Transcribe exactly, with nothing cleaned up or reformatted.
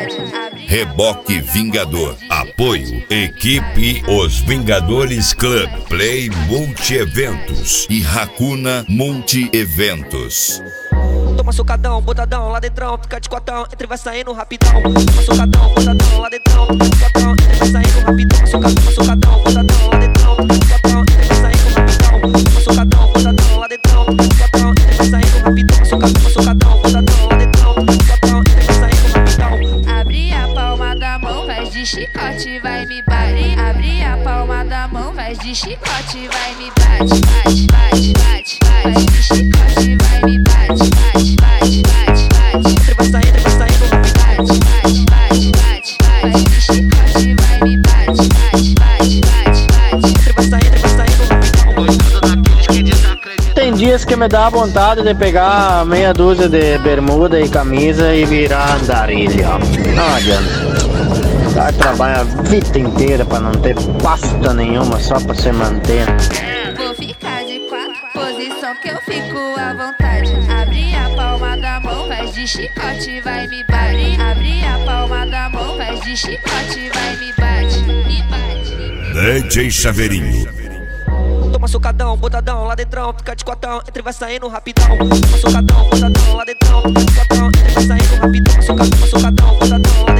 vontade. Reboque Vingador. Apoio. Equipe Os Vingadores Club. Play Multi-Eventos. E Hakuna Multi-Eventos. Toma socadão, botadão, lá dentrão, fica de cotão, entre vai saindo rapidão. Toma socadão, botadão, lá dentrão, fica de cotão, entre vai saindo rapidão. Socadão, socadão, botadão, lá dentrão, fica de cotão, entre vai saindo rapidão. Toma socadão, botadão, lá dentrão, fica de cotão, entre vai saindo rapidão. Socadão, socadão, botadão, lá dentrão, fica de cotão, entre vai saindo rapidão. Abre a palma da mão, vai de chicote, vai me bate. Abre a palma da mão, vai de chicote, vai me bate, bate, bate, bate, bate. Vai de chicote, vai me bate, bate. Bate, bate, bate, entre vai saindo, vai saindo rapidão. Bate, bate, bate, bate, vai de chicote, vai me bate, bate, bate, bate, bate, entre vai saindo, vai saindo rapidão. Tem dias que me dá vontade de pegar meia dúzia de bermuda e camisa e virar andarilha. Não adianta. Vai trabalhar a vida inteira pra não ter pasta nenhuma, só pra se manter. Vou ficar de quatro, posição que eu fico à vontade. Abre a palma da mão, faz de chicote, vai me bate. Abre a palma da mão, faz de chicote, vai me bate, me bate. D J Chaveirinho. Toma socadão, botadão, lá dentrão, fica de cotão, entre vai saindo rapidão. Toma socadão, botadão, lá dentrão, fica de cotão, entre vai saindo rapidão. Socadão, socadão, botadão.